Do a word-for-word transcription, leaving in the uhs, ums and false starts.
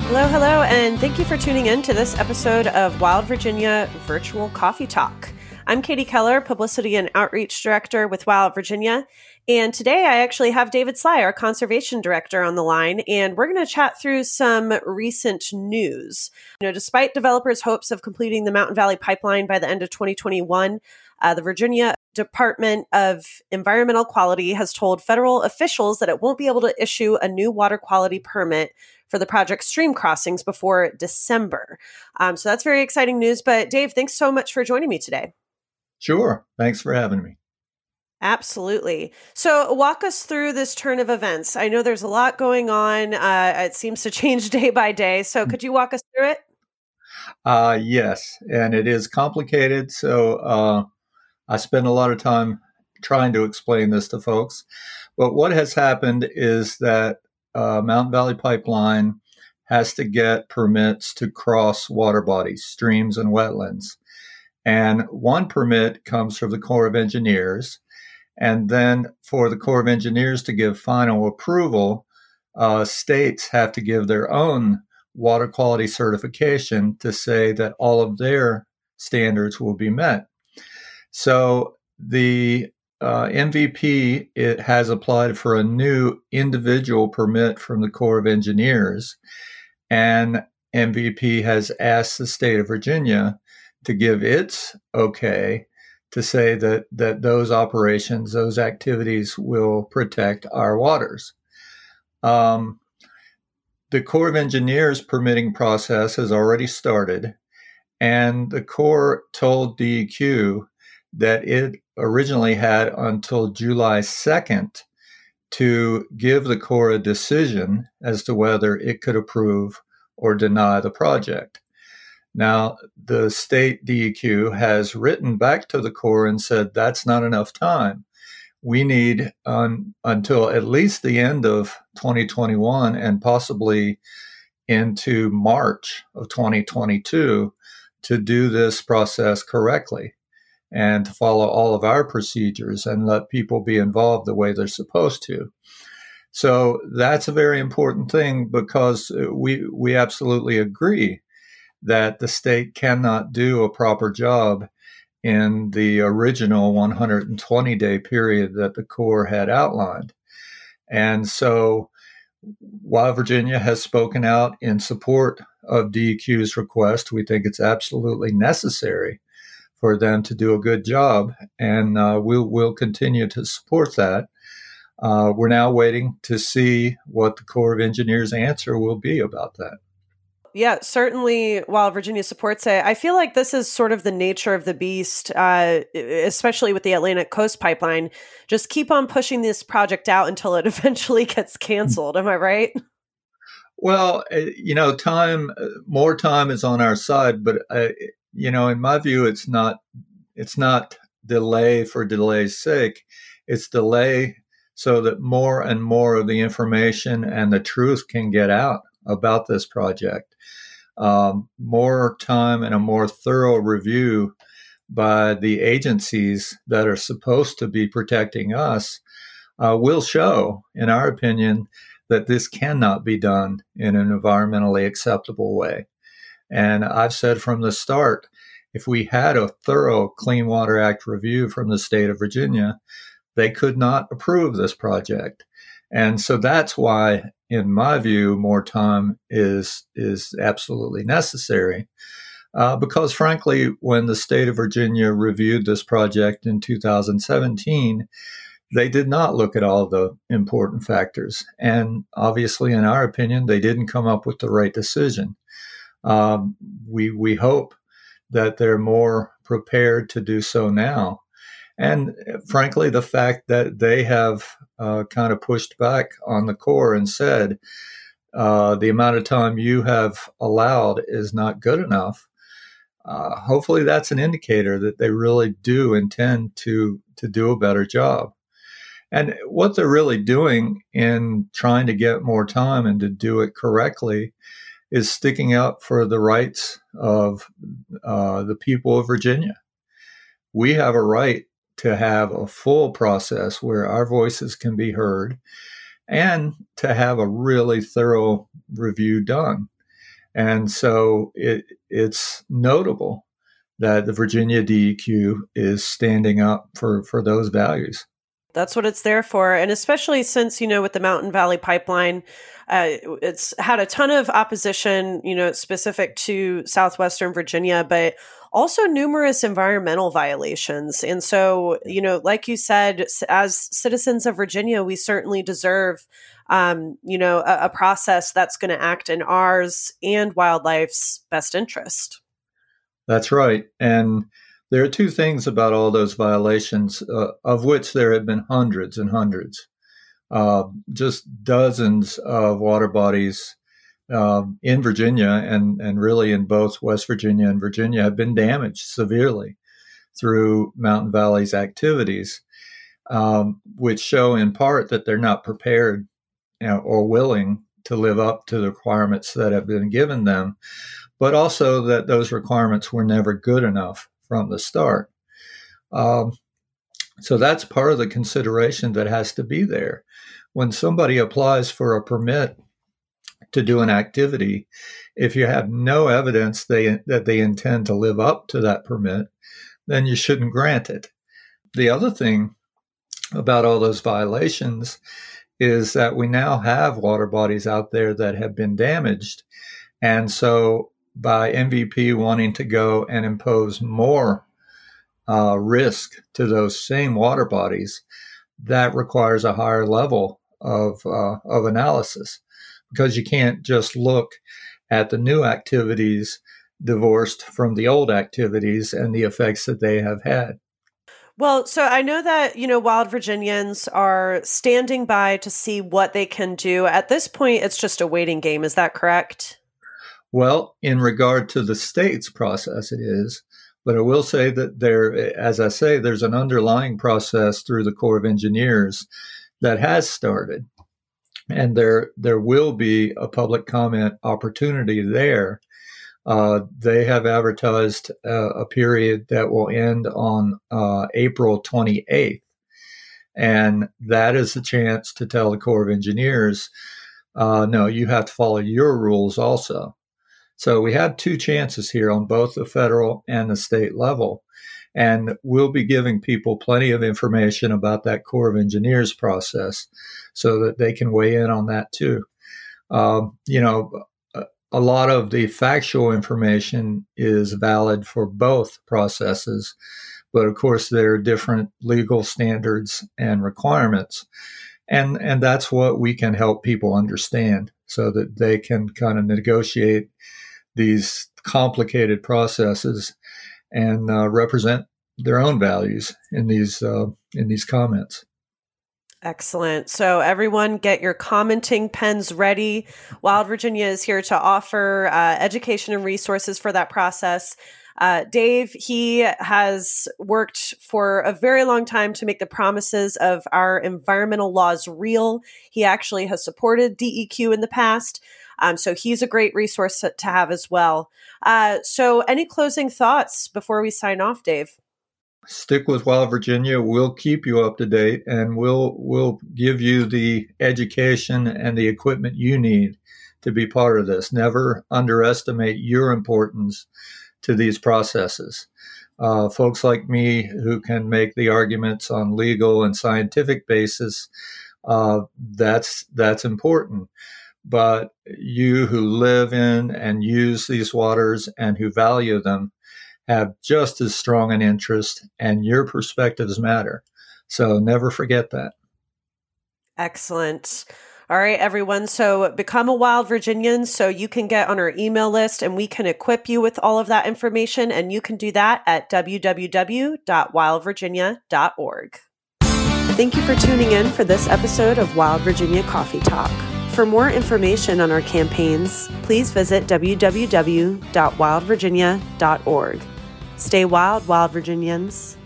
Hello, hello, and thank you for tuning in to this episode of Wild Virginia Virtual Coffee Talk. I'm Katie Keller, Publicity and Outreach Director with Wild Virginia, and today I actually have David Sly, our Conservation Director, on the line, and we're going to chat through some recent news. You know, despite developers' hopes of completing the Mountain Valley Pipeline by the end of twenty twenty-one, uh, the Virginia Department of Environmental Quality has told federal officials that it won't be able to issue a new water quality permit for the project stream crossings before December. Um, so that's very exciting news. But Dave, thanks so much for joining me today. Sure. Thanks for having me. Absolutely. So walk us through this turn of events. I know there's a lot going on. Uh, it seems to change day by day. So could you walk us through it? Uh, yes, and it is complicated. So uh, I spend a lot of time trying to explain this to folks. But what has happened is that uh, Mountain Valley Pipeline has to get permits to cross water bodies, streams, and wetlands. And one permit comes from the Corps of Engineers. And then for the Corps of Engineers to give final approval, uh, states have to give their own water quality certification to say that all of their standards will be met. So the uh, M V P it has applied for a new individual permit from the Corps of Engineers, and M V P has asked the state of Virginia to give its okay to say that that those operations, those activities will protect our waters. Um, the Corps of Engineers permitting process has already started, and the Corps told D E Q that it originally had until July second to give the Corps a decision as to whether it could approve or deny the project. Now, the state D E Q has written back to the Corps and said that's not enough time. We need um, until at least the end of twenty twenty-one and possibly into March of twenty twenty-two to do this process correctly and to follow all of our procedures and let people be involved the way they're supposed to. So that's a very important thing because we we absolutely agree that the state cannot do a proper job in the original one hundred twenty day period that the Corps had outlined. And so while Virginia has spoken out in support of D E Q's request, we think it's absolutely necessary for them to do a good job, and uh, we'll, we'll continue to support that. Uh, we're now waiting to see what the Corps of Engineers' answer will be about that. Yeah, certainly while Virginia supports it, I feel like this is sort of the nature of the beast, uh, especially with the Atlantic Coast Pipeline. Just keep on pushing this project out until it eventually gets canceled. Am I right? Well, you know, time, more time is on our side, but, uh, you know, in my view, it's not, it's not delay for delay's sake. It's delay so that more and more of the information and the truth can get out about this project. Um, more time and a more thorough review by the agencies that are supposed to be protecting us uh, will show, in our opinion, that this cannot be done in an environmentally acceptable way. And I've said from the start, if we had a thorough Clean Water Act review from the state of Virginia, they could not approve this project. And so that's why, in my view, more time is is absolutely necessary. Uh, because frankly, when the state of Virginia reviewed this project in two thousand seventeen, they did not look at all the important factors. And obviously, in our opinion, they didn't come up with the right decision. Um, we we hope that they're more prepared to do so now. And frankly, the fact that they have uh, kind of pushed back on the Corps and said uh, the amount of time you have allowed is not good enough, uh, hopefully that's an indicator that they really do intend to, to do a better job. And what they're really doing in trying to get more time and to do it correctly is sticking up for the rights of uh, the people of Virginia. We have a right to have a full process where our voices can be heard and to have a really thorough review done. And so it, it's notable that the Virginia D E Q is standing up for, for those values. That's what it's there for. And especially since, you know, with the Mountain Valley Pipeline, uh, it's had a ton of opposition, you know, specific to Southwestern Virginia, but also numerous environmental violations. And so, you know, like you said, as citizens of Virginia, we certainly deserve, um, you know, a, a process that's going to act in ours and wildlife's best interest. That's right. And there are two things about all those violations, uh, of which there have been hundreds and hundreds, uh, just dozens of water bodies um, in Virginia and, and really in both West Virginia and Virginia have been damaged severely through Mountain Valley's activities, um, which show in part that they're not prepared, you know, or willing to live up to the requirements that have been given them, but also that those requirements were never good enough from the start. Um, so that's part of the consideration that has to be there. When somebody applies for a permit to do an activity, if you have no evidence they, that they intend to live up to that permit, then you shouldn't grant it. The other thing about all those violations is that we now have water bodies out there that have been damaged. And so by M V P wanting to go and impose more uh, risk to those same water bodies, that requires a higher level of uh, of analysis, because you can't just look at the new activities divorced from the old activities and the effects that they have had. Well, so I know that, you know, Wild Virginians are standing by to see what they can do. At this point, it's just a waiting game. Is that correct? Well, in regard to the state's process, it is. But I will say that there, as I say, there's an underlying process through the Corps of Engineers that has started. And there, there will be a public comment opportunity there. Uh, they have advertised uh, a period that will end on uh, April twenty-eighth. And that is a chance to tell the Corps of Engineers, uh, no, you have to follow your rules also. So we have two chances here on both the federal and the state level. And we'll be giving people plenty of information about that Corps of Engineers process so that they can weigh in on that too. Um, you know, a lot of the factual information is valid for both processes, but of course there are different legal standards and requirements. And, and that's what we can help people understand so that they can kind of negotiate these complicated processes and uh, represent their own values in these uh, in these comments. Excellent. So everyone get your commenting pens ready. Wild Virginia is here to offer uh, education and resources for that process. Uh, Dave, he has worked for a very long time to make the promises of our environmental laws real. He actually has supported D E Q in the past. Um, so he's a great resource to, to have as well. Uh, so any closing thoughts before we sign off, Dave? Stick with Wild Virginia. We'll keep you up to date, and we'll we'll give you the education and the equipment you need to be part of this. Never underestimate your importance to these processes. Uh, folks like me who can make the arguments on legal and scientific basis, uh, that's that's important. But you who live in and use these waters and who value them have just as strong an interest, and your perspectives matter. So never forget that. Excellent. All right, everyone. So become a Wild Virginian so you can get on our email list and we can equip you with all of that information. And you can do that at w w w dot wild virginia dot org. Thank you for tuning in for this episode of Wild Virginia Coffee Talk. For more information on our campaigns, please visit w w w dot wild virginia dot org. Stay wild, Wild Virginians.